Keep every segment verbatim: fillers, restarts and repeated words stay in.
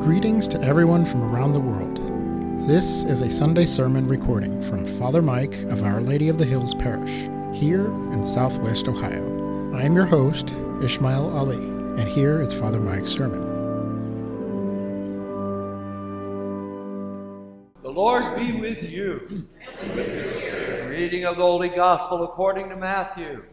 Greetings to everyone from around the world. This is a Sunday sermon recording from Father Mike of Our Lady of the Hills Parish, here in Southwest Ohio. I am your host, Ishmael Ali, and here is Father Mike's sermon. The Lord be with you. Reading of the Holy Gospel according to Matthew.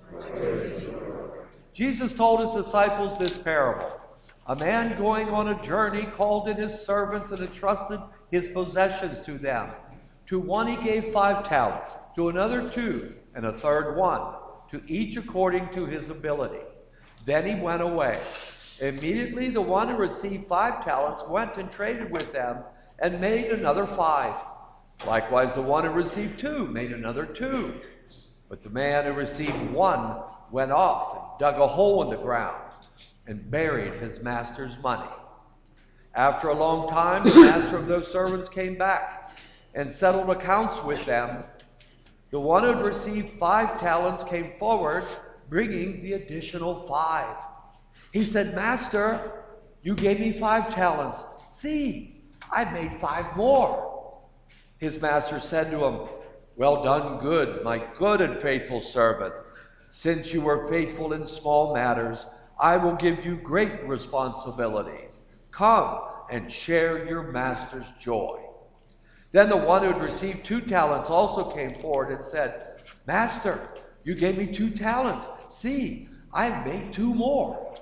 Jesus told his disciples this parable. A man going on a journey called in his servants and entrusted his possessions to them. To one he gave five talents, to another two, and a third one, to each according to his ability. Then he went away. Immediately the one who received five talents went and traded with them and made another five. Likewise the one who received two made another two. But the man who received one went off and dug a hole in the ground and buried his master's money. After a long time, the master of those servants came back and settled accounts with them. The one who had received five talents came forward, bringing the additional five. He said, "Master, you gave me five talents. See, I've made five more." His master said to him, "Well done, good, my good and faithful servant. Since you were faithful in small matters, I will give you great responsibilities. Come and share your master's joy." Then the one who had received two talents also came forward and said, "Master, you gave me two talents. See, I've made two more."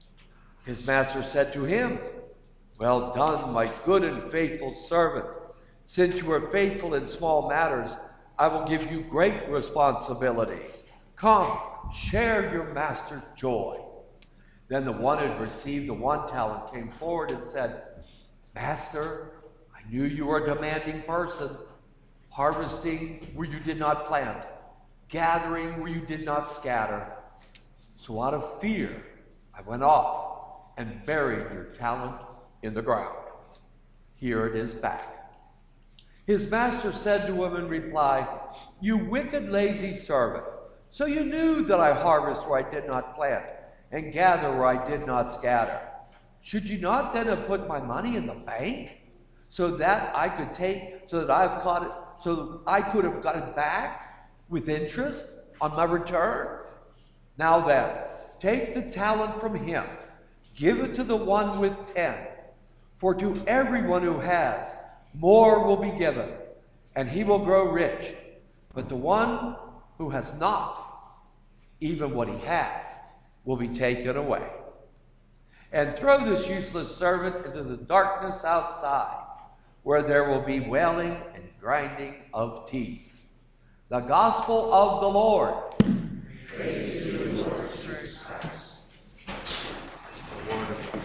His master said to him, "Well done, my good and faithful servant. Since you were faithful in small matters, I will give you great responsibilities. Come, share your master's joy." Then the one who had received the one talent came forward and said, "Master, I knew you were a demanding person, harvesting where you did not plant, gathering where you did not scatter. So out of fear, I went off and buried your talent in the ground. Here it is back." His master said to him in reply, "You wicked, lazy servant, so you knew that I harvest where I did not plant and gather where I did not scatter. Should you not then have put my money in the bank so that I could take, so that I've caught it, so I could have got it back with interest on my return? Now then, take the talent from him, give it to the one with ten. For to everyone who has, more will be given, and he will grow rich. But the one who has not, even what he has, will be taken away. And throw this useless servant into the darkness outside, where there will be wailing and grinding of teeth." The Gospel of the Lord. Praise to you, Lord Jesus Christ. The word of God.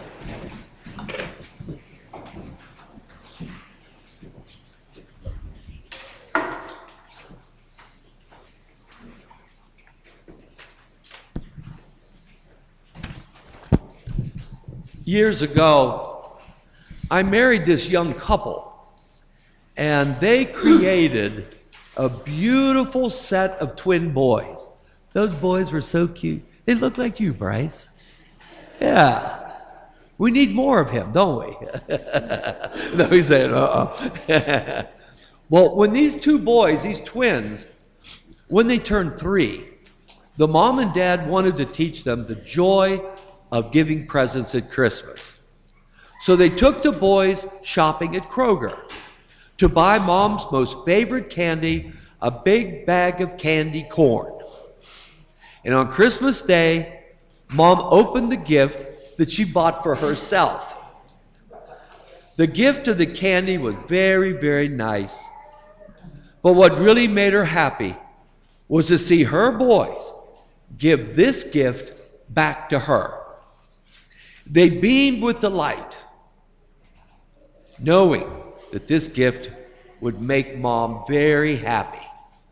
Years ago, I married this young couple, and they created a beautiful set of twin boys. Those boys were so cute. They look like you, Bryce. Yeah. We need more of him, don't we? No, he's saying, uh-uh. Well, when these two boys, these twins, when they turned three, the mom and dad wanted to teach them the joy of giving presents at Christmas. So they took the boys shopping at Kroger to buy mom's most favorite candy, a big bag of candy corn. And on Christmas Day, mom opened the gift that she bought for herself. The gift of the candy was very, very nice. But what really made her happy was to see her boys give this gift back to her. They beamed with delight, knowing that this gift would make mom very happy.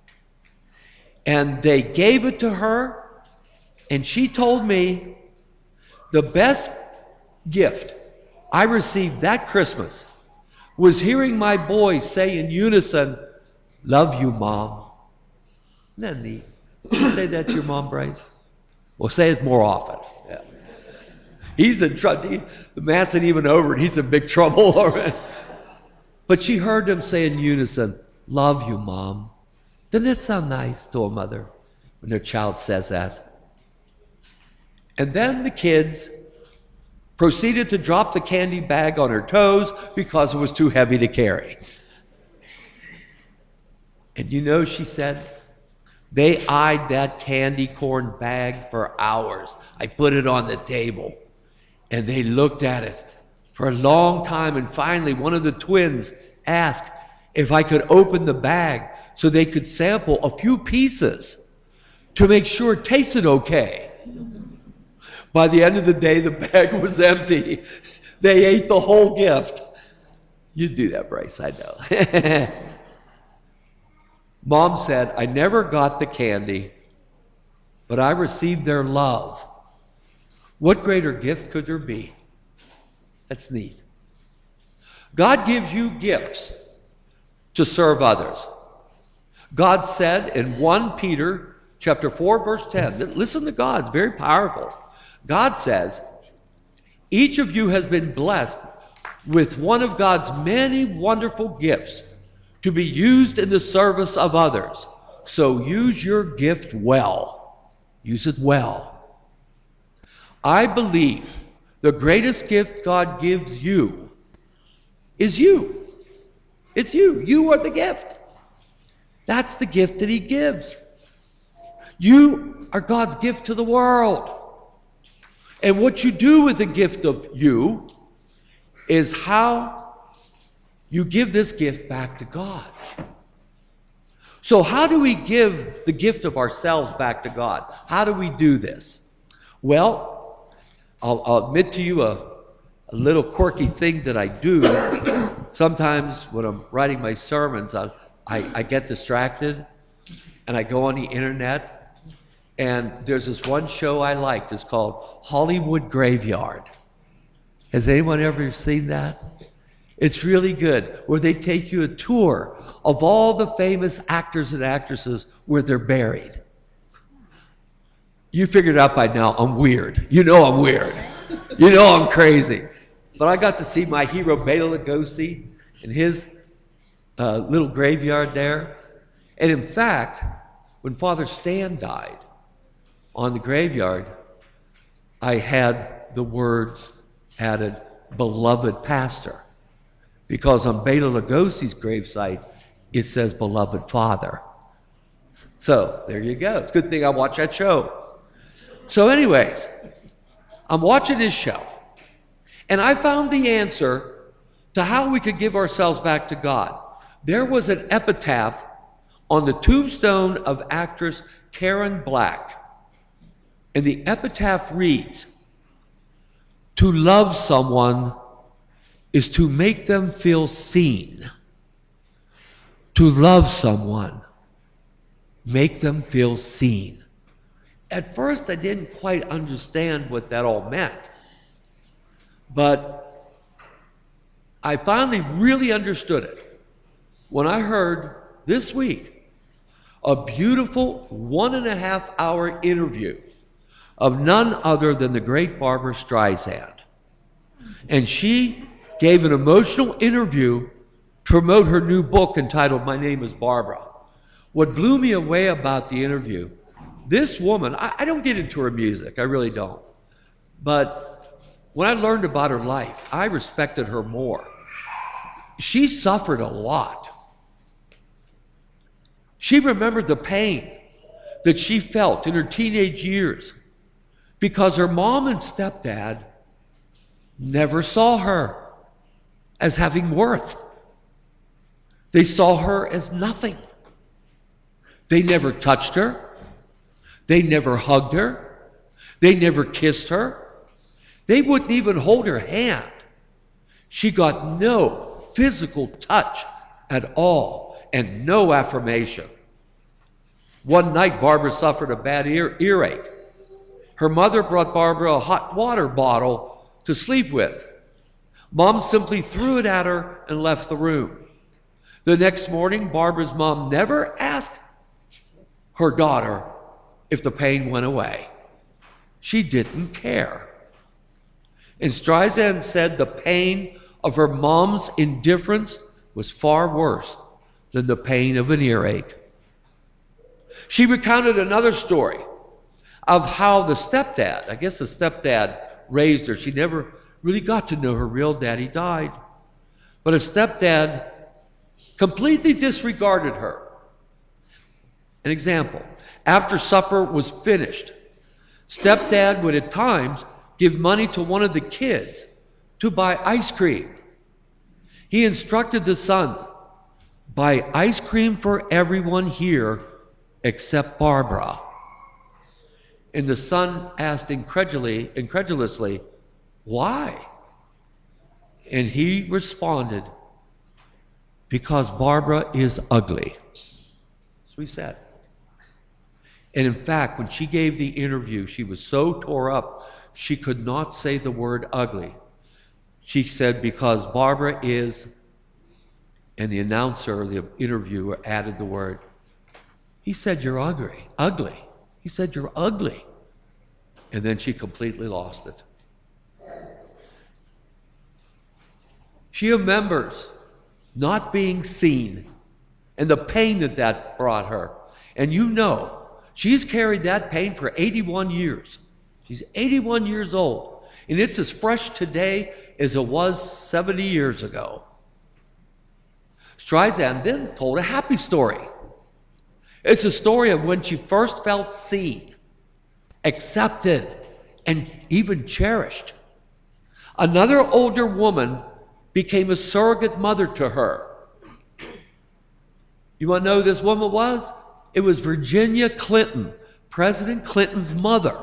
And they gave it to her, and she told me the best gift I received that Christmas was hearing my boys say in unison, "Love you, Mom." Isn't that neat? You say that to your mom, Bryce? Well, say it more often. Yeah. He's in trouble. He, the mass ain't even over, and he's in big trouble already. But she heard them say in unison, "Love you, Mom." Doesn't that sound nice to a mother when their child says that? And then the kids proceeded to drop the candy bag on her toes because it was too heavy to carry. And you know, she said, they eyed that candy corn bag for hours. I put it on the table, and they looked at it for a long time, and finally one of the twins asked if I could open the bag so they could sample a few pieces to make sure it tasted okay. By the end of the day, the bag was empty. They ate the whole gift. You do that, Bryce, I know. Mom said, I never got the candy, but I received their love. What greater gift could there be? That's neat. God gives you gifts to serve others. God said in First Peter chapter four, verse ten, listen to God, it's very powerful. God says, each of you has been blessed with one of God's many wonderful gifts to be used in the service of others. So use your gift well. Use it well. I believe the greatest gift God gives you is you. It's you. You are the gift. That's the gift that he gives. You are God's gift to the world. And what you do with the gift of you is how you give this gift back to God. So how do we give the gift of ourselves back to God? How do we do this? Well, I'll, I'll admit to you a, a little quirky thing that I do. Sometimes when I'm writing my sermons, I, I, I get distracted and I go on the internet. And there's this one show I liked. It's called Hollywood Graveyard. Has anyone ever seen that? It's really good, where they take you a tour of all the famous actors and actresses where they're buried. You figured out by now I'm weird. You know I'm weird. You know I'm crazy. But I got to see my hero Bela Lugosi in his uh, little graveyard there. And in fact, when Father Stan died, on the graveyard, I had the words added, beloved pastor, because on Bela Lugosi's gravesite, it says beloved father. So there you go. It's a good thing I watched that show. So anyways, I'm watching this show, and I found the answer to how we could give ourselves back to God. There was an epitaph on the tombstone of actress Karen Black. And the epitaph reads, to love someone is to make them feel seen. To love someone, make them feel seen. At first, I didn't quite understand what that all meant. But I finally really understood it when I heard this week a beautiful one and a half hour interview of none other than the great Barbra Streisand. And she gave an emotional interview to promote her new book entitled My Name is Barbara. What blew me away about the interview, this woman, I, I don't get into her music, I really don't. But when I learned about her life, I respected her more. She suffered a lot. She remembered the pain that she felt in her teenage years because her mom and stepdad never saw her as having worth. They saw her as nothing. They never touched her. They never hugged her. They never kissed her. They wouldn't even hold her hand. She got no physical touch at all and no affirmation. One night, Barbara suffered a bad ear, earache. Her mother brought Barbara a hot water bottle to sleep with. Mom simply threw it at her and left the room. The next morning, Barbara's mom never asked her daughter if the pain went away. She didn't care. And Streisand said the pain of her mom's indifference was far worse than the pain of an earache. She recounted another story of how the stepdad, I guess the stepdad raised her. She never really got to know her real dad. He died. But a stepdad completely disregarded her. An example, after supper was finished, stepdad would at times give money to one of the kids to buy ice cream. He instructed the son, buy ice cream for everyone here except Barbara. And the son asked incredulously, incredulously, why? And he responded, because Barbara is ugly. That's what he said. And in fact, when she gave the interview, she was so tore up, she could not say the word ugly. She said, because Barbara is, and the announcer, the interviewer added the word, he said, you're ugly, ugly. He said, you're ugly. And then she completely lost it. She remembers not being seen and the pain that that brought her. And you know, she's carried that pain for eighty-one years. She's eighty-one years old. And it's as fresh today as it was seventy years ago. Streisand then told a happy story. It's a story of when she first felt seen, accepted, and even cherished. Another older woman became a surrogate mother to her. You want to know who this woman was? It was Virginia Clinton, President Clinton's mother.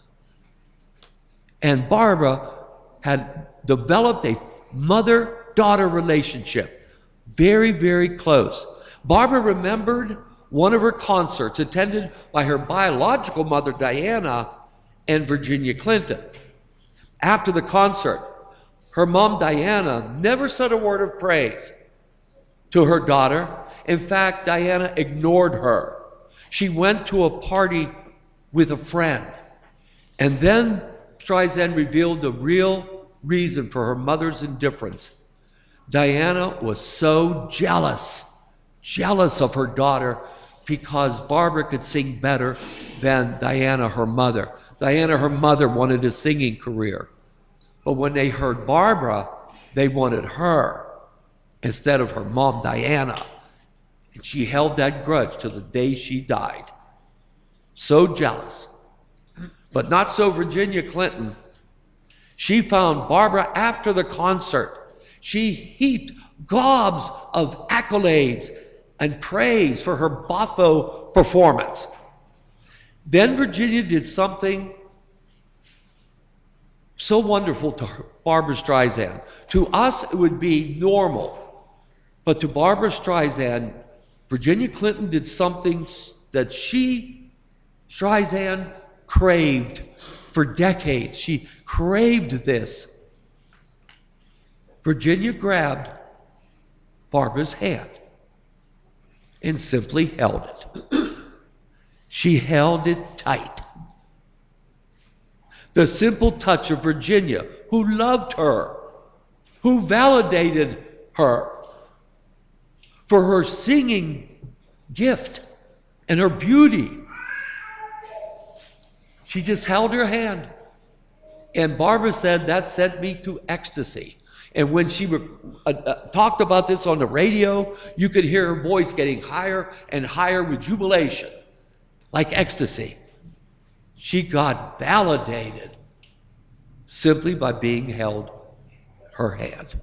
And Barbara had developed a mother-daughter relationship. Very, very close. Barbara remembered one of her concerts attended by her biological mother, Diana, and Virginia Clinton. After the concert, her mom, Diana, never said a word of praise to her daughter. In fact, Diana ignored her. She went to a party with a friend. And then Streisand revealed the real reason for her mother's indifference. Diana was so jealous, jealous of her daughter because Barbara could sing better than Diana, her mother. Diana, her mother, wanted a singing career. But when they heard Barbara, they wanted her instead of her mom, Diana. And she held that grudge till the day she died. So jealous. But not so Virginia Clinton. She found Barbara after the concert. She heaped gobs of accolades and praise for her Boffo performance. Then Virginia did something so wonderful to her, Barbara Streisand. To us, it would be normal. But to Barbara Streisand, Virginia Clinton did something that she, Streisand, craved for decades. She craved this. Virginia grabbed Barbara's hand and simply held it. She held it tight. The simple touch of Virginia, who loved her, who validated her for her singing gift and her beauty. She just held her hand. And Barbara said, that sent me to ecstasy. And when she re- uh, uh, talked about this on the radio, you could hear her voice getting higher and higher with jubilation, like ecstasy. She got validated simply by being held her hand.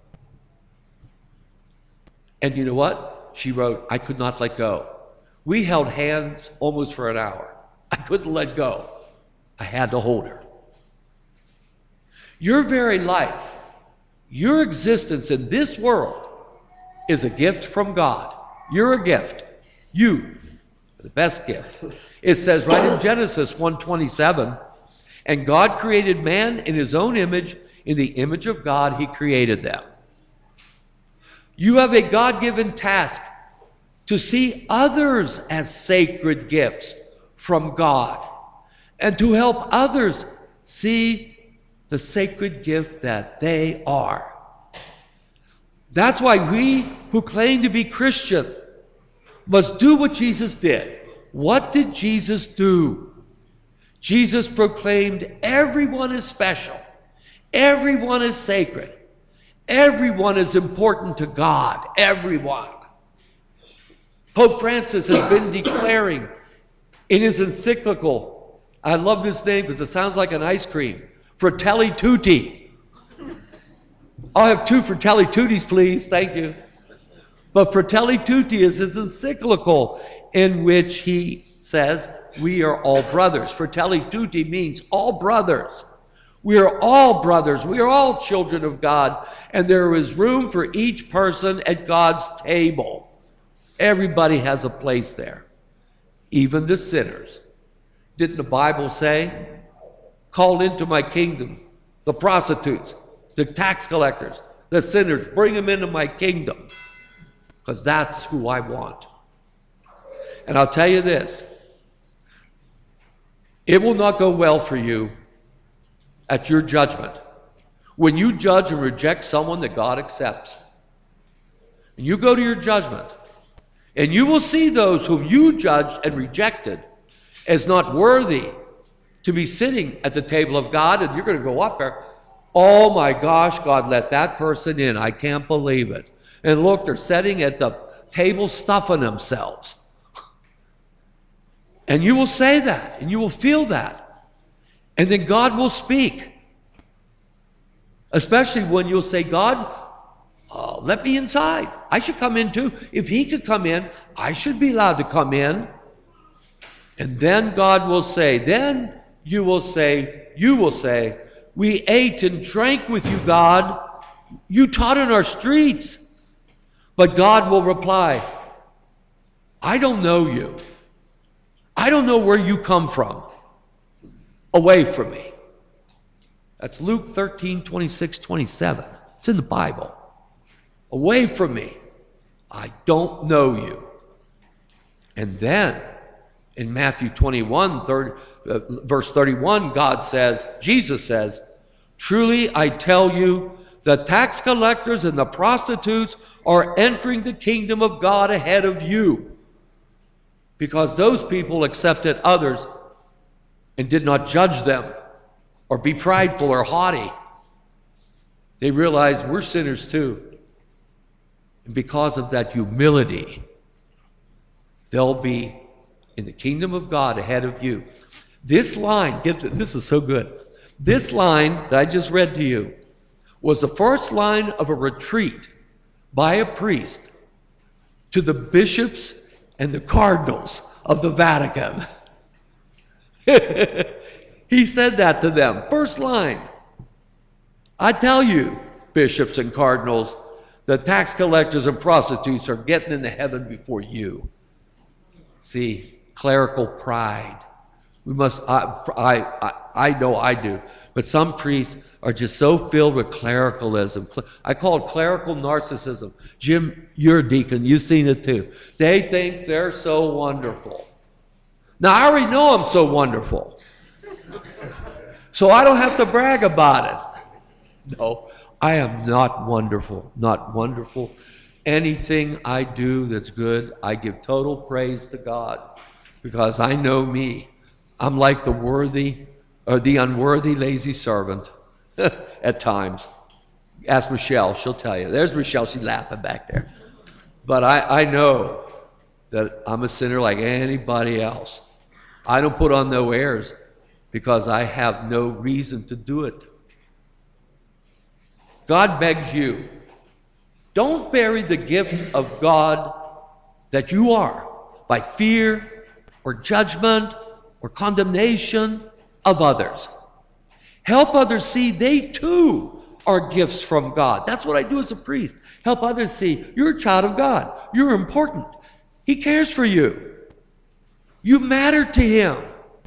And you know what? She wrote, I could not let go. We held hands almost for an hour. I couldn't let go. I had to hold her. Your very life, your existence in this world is a gift from God. You're a gift. You, the best gift. It says right in Genesis one twenty-seven, and God created man in his own image. In the image of God, he created them. You have a God-given task to see others as sacred gifts from God and to help others see the sacred gift that they are. That's why we who claim to be Christian must do what Jesus did. What did Jesus do? Jesus proclaimed everyone is special. Everyone is sacred. Everyone is important to God. Everyone. Pope Francis has been declaring in his encyclical, I love this name because it sounds like an ice cream, Fratelli Tutti. I'll have two Fratelli Tuttis, please. Thank you. But Fratelli Tutti is his encyclical in which he says, we are all brothers. Fratelli Tutti means all brothers. We are all brothers. We are all children of God. And there is room for each person at God's table. Everybody has a place there. Even the sinners. Didn't the Bible say, call into my kingdom the prostitutes, the tax collectors, the sinners, bring them into my kingdom. Because that's who I want. And I'll tell you this, it will not go well for you at your judgment when you judge and reject someone that God accepts. And you go to your judgment, and you will see those whom you judged and rejected as not worthy to be sitting at the table of God, and you're going to go up there, oh my gosh, God let that person in. I can't believe it. And look, they're sitting at the table stuffing themselves. And you will say that, and you will feel that. And then God will speak. Especially when you'll say, God, uh, let me inside. I should come in too. If he could come in, I should be allowed to come in. And then God will say, then you will say, you will say, we ate and drank with you, God. You taught in our streets. But God will reply, I don't know you. I don't know where you come from. Away from me. That's Luke thirteen, twenty-six, twenty-seven. It's in the Bible. Away from me. I don't know you. And then in Matthew twenty-one, thirty, uh, verse thirty-one, God says, Jesus says, truly I tell you, the tax collectors and the prostitutes are entering the kingdom of God ahead of you. Because those people accepted others and did not judge them or be prideful or haughty. They realized we're sinners too. And because of that humility, they'll be in the kingdom of God ahead of you. This line, get this, this is so good. This line that I just read to you was the first line of a retreat by a priest to the bishops and the cardinals of the Vatican. He said that to them. First line. I tell you, bishops and cardinals, the tax collectors and prostitutes are getting into heaven before you. See, clerical pride. We must, I, I, I, I know I do, but some priests are just so filled with clericalism. I call it clerical narcissism. Jim, you're a deacon. You've seen it too. They think they're so wonderful. Now, I already know I'm so wonderful. So I don't have to brag about it. No, I am not wonderful. Not wonderful. Anything I do that's good, I give total praise to God. Because I know me. I'm like the worthy or the unworthy lazy servant. At times. Ask Michelle, she'll tell you. There's Michelle, she's laughing back there. But I, I know that I'm a sinner like anybody else. I don't put on no airs because I have no reason to do it. God begs you, don't bury the gift of God that you are by fear or judgment or condemnation of others. Help others see they too are gifts from God. That's what I do as a priest. Help others see you're a child of God. You're important. He cares for you. You matter to him.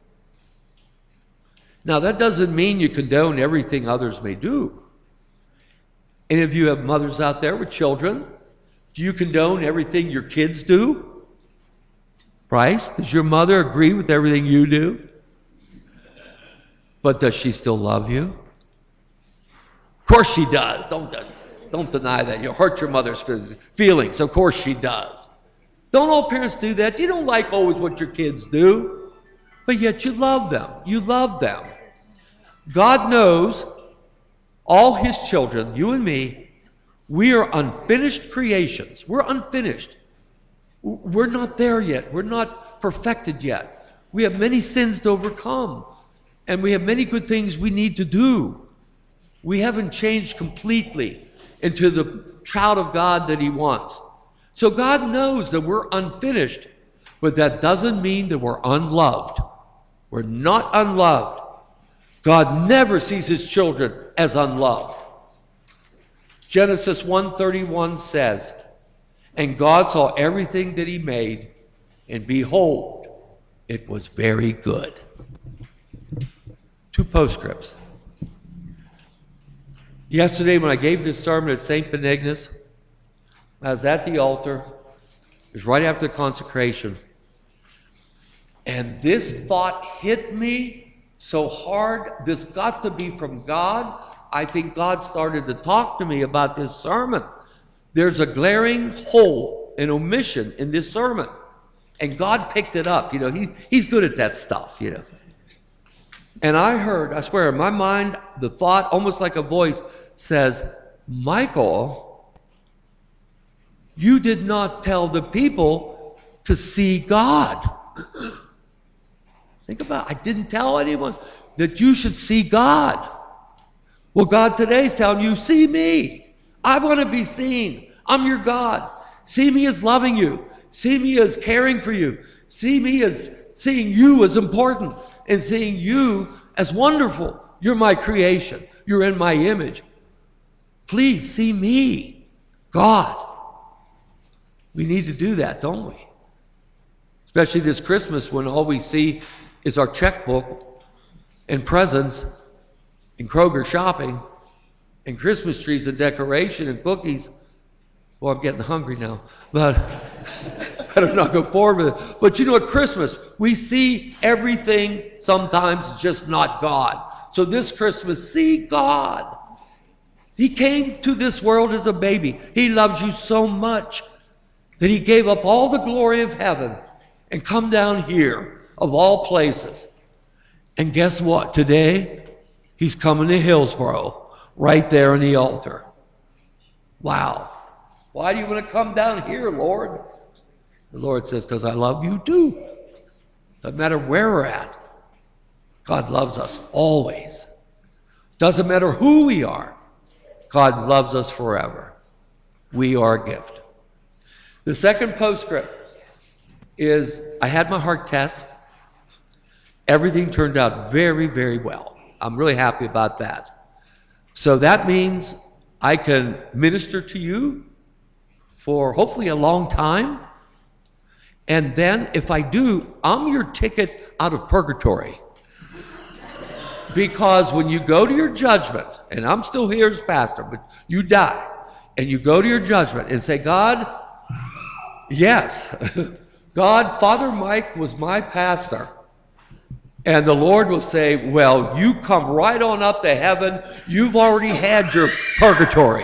Now, that doesn't mean you condone everything others may do. Any of you have mothers out there with children? Do you condone everything your kids do? Bryce, does your mother agree with everything you do? But does she still love you? course she does. Don't, don't deny that. You'll hurt your mother's feelings. Of course she does. Don't all parents do that? You don't like always what your kids do, but yet you love them. You love them. God knows all his children, you and me, we are unfinished creations. We're unfinished. We're not there yet. We're not perfected yet. We have many sins to overcome, and we have many good things we need to do. We haven't changed completely into the child of God that he wants. So God knows that we're unfinished, but that doesn't mean that we're unloved. We're not unloved. God never sees his children as unloved. Genesis one thirty-one says, and God saw everything that he made, and behold, it was very good. Two postscripts. Yesterday when I gave this sermon at Saint Benignos, I was at the altar. It was right after the consecration. And this thought hit me so hard. This got to be from God. I think God started to talk to me about this sermon. There's a glaring hole, an omission in this sermon. And God picked it up. You know, he, he's good at that stuff, you know. And I heard, I swear, in my mind, the thought, almost like a voice, says, Michael, you did not tell the people to see God. Think about it. I didn't tell anyone that you should see God. Well, God today is telling you, see me. I want to be seen. I'm your God. See me as loving you. See me as caring for you. See me as seeing you as important and seeing you as wonderful. You're my creation. You're in my image. Please see me, God. We need to do that, don't we? Especially this Christmas when all we see is our checkbook and presents and Kroger shopping and Christmas trees and decoration and cookies. Well, I'm getting hungry now, but better not go forward with it. But you know, at Christmas, we see everything, sometimes just not God. So this Christmas, see God. He came to this world as a baby. He loves you so much that he gave up all the glory of heaven and come down here, of all places. And guess what? Today, he's coming to Hillsboro, right there on the altar. Wow. Why do you want to come down here, Lord? The Lord says, because I love you too. Doesn't matter where we're at. God loves us always. Doesn't matter who we are. God loves us forever. We are a gift. The second postscript is I had my heart test. Everything turned out very, very well. I'm really happy about that. So that means I can minister to you for hopefully a long time. And then if I do, I'm your ticket out of purgatory. Because when you go to your judgment, and I'm still here as pastor, but you die, and you go to your judgment and say, God, yes, God, Father Mike was my pastor. And the Lord will say, well, you come right on up to heaven. You've already had your purgatory.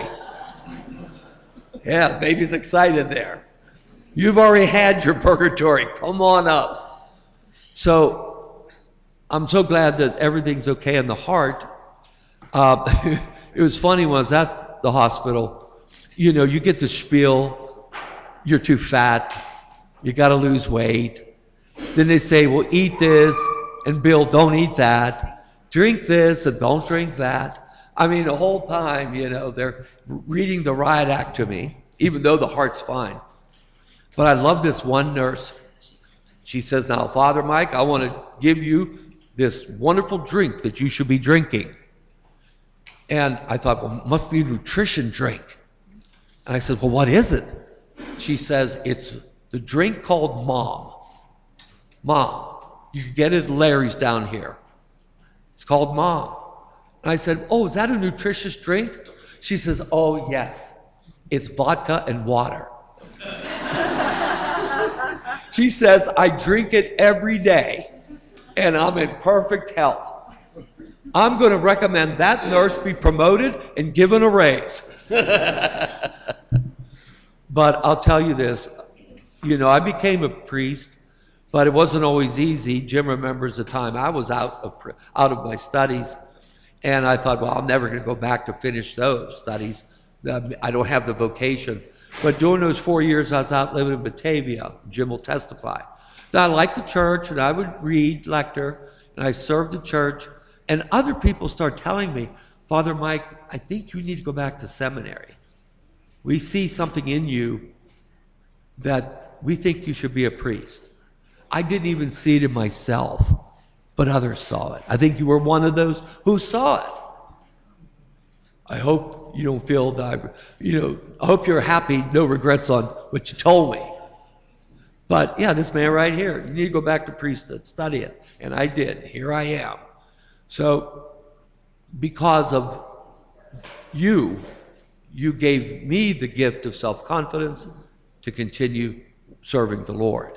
Yeah, baby's excited there. You've already had your purgatory. Come on up. So I'm so glad that everything's okay in the heart. Uh, it was funny when I was at the hospital. You know, you get the spiel. You're too fat. You got to lose weight. Then they say, well, eat this. And Bill, don't eat that. Drink this and don't drink that. I mean, the whole time, you know, they're reading the riot act to me, even though the heart's fine. But I love this one nurse. She says, now, Father Mike, I want to give you this wonderful drink that you should be drinking. And I thought, well, it must be a nutrition drink. And I said, well, what is it? She says, it's the drink called Mom. Mom. You can get it at Larry's down here. It's called Mom. And I said, oh, is that a nutritious drink? She says, oh, yes. It's vodka and water. She says, I drink it every day, and I'm in perfect health. I'm going to recommend that nurse be promoted and given a raise. But I'll tell you this, you know, I became a priest, but it wasn't always easy. Jim remembers the time I was out of out of my studies, and I thought, well, I'm never going to go back to finish those studies. I don't have the vocation. But during those four years I was out living in Batavia, Jim will testify, that I liked the church, and I would read lecture, and I served the church, and other people start telling me, Father Mike, I think you need to go back to seminary. We see something in you that we think you should be a priest. I didn't even see it in myself, but others saw it. I think you were one of those who saw it. I hope you don't feel that, I, you know, I hope you're happy, no regrets on what you told me. But yeah, this man right here, you need to go back to priesthood, study it. And I did. Here I am. So because of you, you gave me the gift of self-confidence to continue serving the Lord.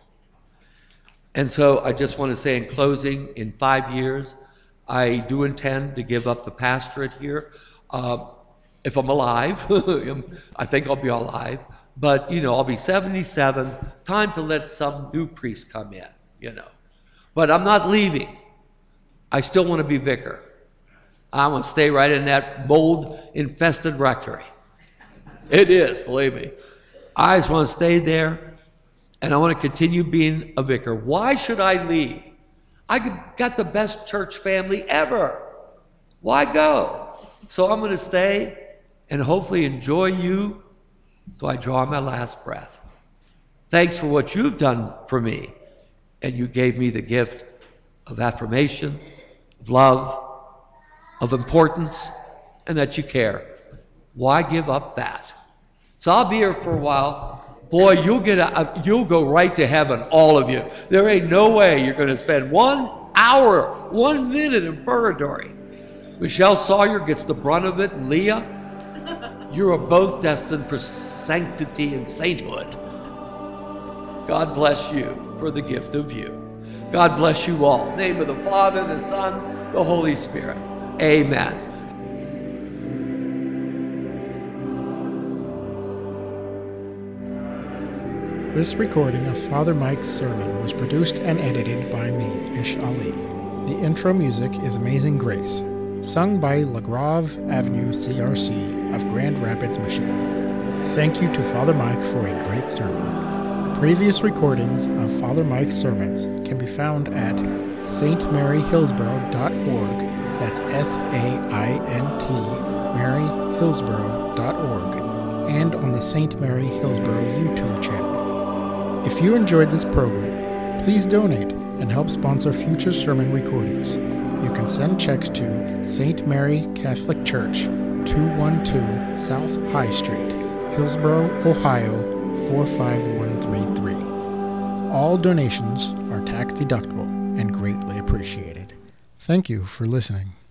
And so I just want to say in closing, in five years, I do intend to give up the pastorate here. Uh, if I'm alive, I think I'll be alive, but you know, I'll be seventy-seven, time to let some new priest come in, you know. But I'm not leaving. I still want to be vicar. I want to stay right in that mold-infested rectory. It is, believe me. I just want to stay there, and I want to continue being a vicar. Why should I leave? I got the best church family ever. Why go? So I'm going to stay and hopefully enjoy you till I draw my last breath. Thanks for what you've done for me, and you gave me the gift of affirmation, of love, of importance, and that you care. Why give up that? So I'll be here for a while. Boy, you'll get a, you'll go right to heaven, all of you. There ain't no way you're going to spend one hour, one minute in purgatory. Michelle Sawyer gets the brunt of it, and Leah, you are both destined for sanctity and sainthood. God bless you for the gift of you. God bless you all. In the name of the Father, the Son, the Holy Spirit. Amen. This recording of Father Mike's sermon was produced and edited by me, Ish Ali. The intro music is Amazing Grace, sung by LaGrave Avenue C R C of Grand Rapids, Michigan. Thank you to Father Mike for a great sermon. Previous recordings of Father Mike's sermons can be found at saint mary hillsborough dot org. That's S A I N T, mary hillsborough dot org, and on the Saint Mary Hillsborough YouTube channel. If you enjoyed this program, please donate and help sponsor future sermon recordings. You can send checks to Saint Mary Catholic Church, two one two South High Street, Hillsborough, Ohio, four five one three three. All donations are tax deductible and greatly appreciated. Thank you for listening.